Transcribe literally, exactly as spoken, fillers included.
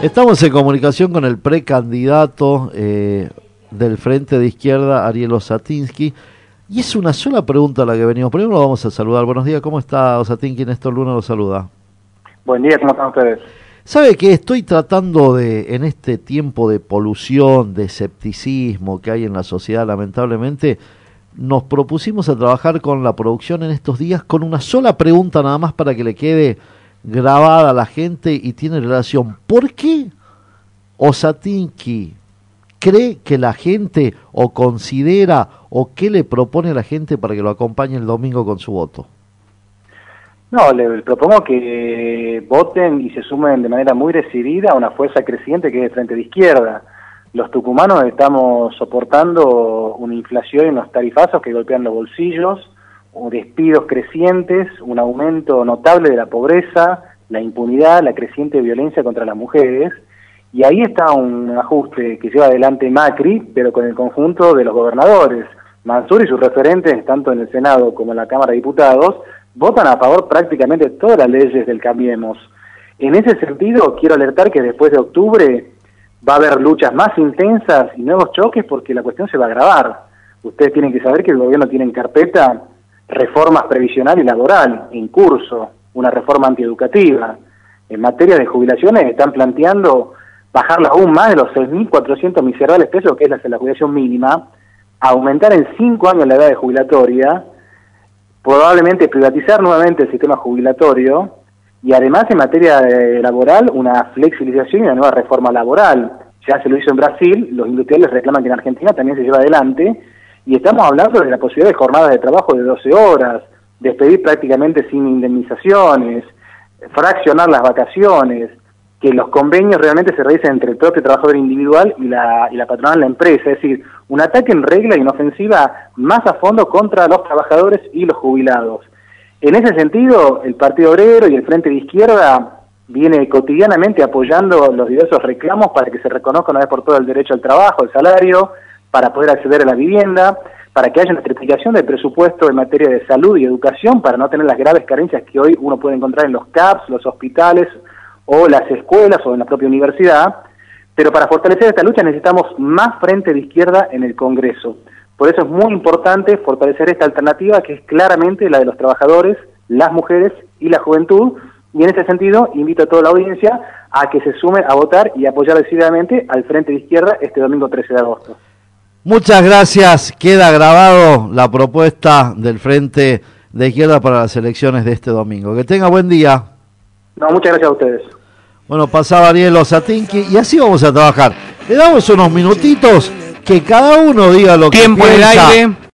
Estamos en comunicación con el precandidato eh, del Frente de Izquierda, Ariel Osatinsky, y es una sola pregunta la que venimos. Primero lo vamos a saludar. Buenos días, ¿cómo está Osatinsky? Néstor Luna lo saluda. Buen día, ¿cómo están ustedes? ¿Sabe qué? Estoy tratando de, en este tiempo de polución, de escepticismo que hay en la sociedad, lamentablemente, nos propusimos a trabajar con la producción en estos días con una sola pregunta nada más para que le quede grabada a la gente y tiene relación. ¿Por qué Osatinsky cree que la gente o considera o qué le propone a la gente para que lo acompañe el domingo con su voto? No, le propongo que voten y se sumen de manera muy decidida a una fuerza creciente que es el Frente de Izquierda. Los tucumanos estamos soportando una inflación y unos tarifazos que golpean los bolsillos, despidos crecientes, un aumento notable de la pobreza, la impunidad, la creciente violencia contra las mujeres, y ahí está un ajuste que lleva adelante Macri, pero con el conjunto de los gobernadores. Mansur y sus referentes, tanto en el Senado como en la Cámara de Diputados, votan a favor prácticamente de todas las leyes del Cambiemos. En ese sentido, quiero alertar que después de octubre va a haber luchas más intensas y nuevos choques porque la cuestión se va a agravar. Ustedes tienen que saber que el gobierno tiene en carpeta reformas previsional y laboral en curso, una reforma antieducativa. En materia de jubilaciones están planteando bajarla aún más de los seis mil cuatrocientos miserables pesos, que es la, la jubilación mínima, aumentar en cinco años la edad de jubilatoria, probablemente privatizar nuevamente el sistema jubilatorio y además en materia de laboral una flexibilización y una nueva reforma laboral. Ya se lo hizo en Brasil, los industriales reclaman que en Argentina también se lleva adelante. Y estamos hablando de la posibilidad de jornadas de trabajo de doce horas, despedir prácticamente sin indemnizaciones, fraccionar las vacaciones, que los convenios realmente se realicen entre el propio trabajador individual y la, y la patronal de la empresa, es decir, un ataque en regla y en ofensiva más a fondo contra los trabajadores y los jubilados. En ese sentido, el Partido Obrero y el Frente de Izquierda viene cotidianamente apoyando los diversos reclamos para que se reconozca una vez por todas el derecho al trabajo, al salario, para poder acceder a la vivienda, para que haya una triplicación del presupuesto en materia de salud y educación, para no tener las graves carencias que hoy uno puede encontrar en los C A Ps, los hospitales o las escuelas o en la propia universidad. Pero para fortalecer esta lucha necesitamos más Frente de Izquierda en el Congreso. Por eso es muy importante fortalecer esta alternativa que es claramente la de los trabajadores, las mujeres y la juventud. Y en ese sentido invito a toda la audiencia a que se sume a votar y apoyar decididamente al Frente de Izquierda este domingo trece de agosto. Muchas gracias. Queda grabado la propuesta del Frente de Izquierda para las elecciones de este domingo. Que tenga buen día. No, muchas gracias a ustedes. Bueno, pasaba Ariel Osatinsky y así vamos a trabajar. Le damos unos minutitos que cada uno diga lo que piensa. Tiempo en el aire.